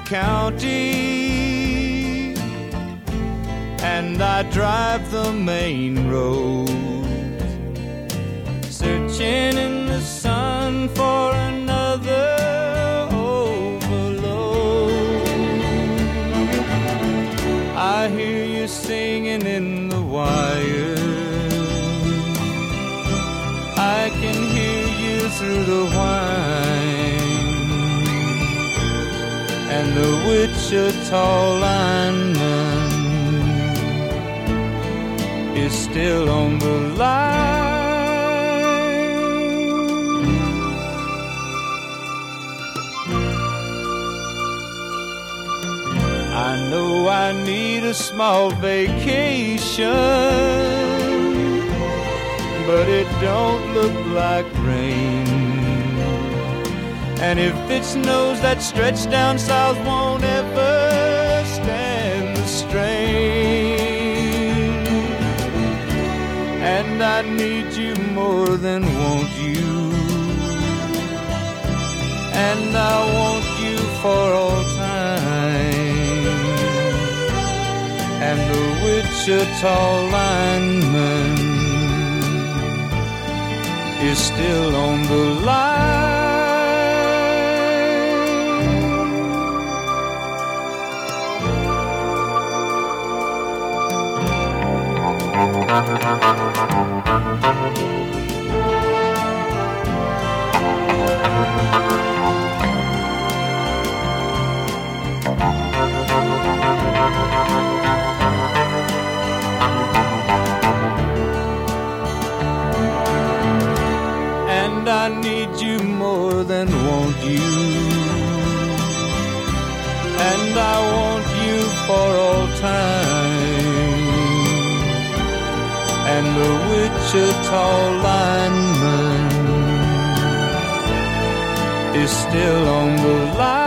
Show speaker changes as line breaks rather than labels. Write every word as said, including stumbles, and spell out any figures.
county, and I drive the main road, searching in the sun for another overload. I hear you singing in the wire, I can hear you through the whine, and the Wichita lineman is still on the line. I know I need a small vacation, but it don't look like rain. And if it snows, that stretch down south won't ever stand the strain. And I need you more than want you, and I want you for all time. And the Wichita lineman is still on the line. And I need you more than want you, and I want you for all time. And the Wichita lineman is still on the line.